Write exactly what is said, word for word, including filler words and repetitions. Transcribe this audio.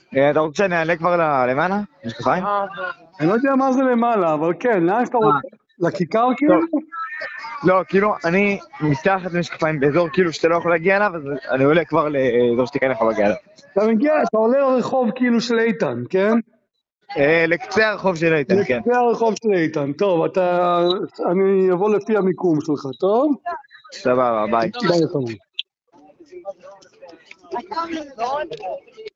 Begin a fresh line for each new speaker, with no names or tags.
אה, אתה רוצה שאני אעלה כבר ל- למעלה? משקפיים?
אני לא יודע מה זה למעלה, אבל כן, לאן שאתה רוצה? לכיכר כאילו?
לא, כאילו, אני מתחת למשקפיים באזור כאילו שאתה לא יכול להגיע אליו, אז אני עולה כבר לאזור שאתה כן יכול להגיע אליו.
אתה מגיע, אתה עולה לרחוב כאילו של איתן, כן?
אה, לקצה הרחוב של איתן, כן.
לקצה הרחוב של איתן, טוב, אתה, אני אבוא לפי המיקום שלך, טוב?
סבבה, ביי.
ביי, חמוד.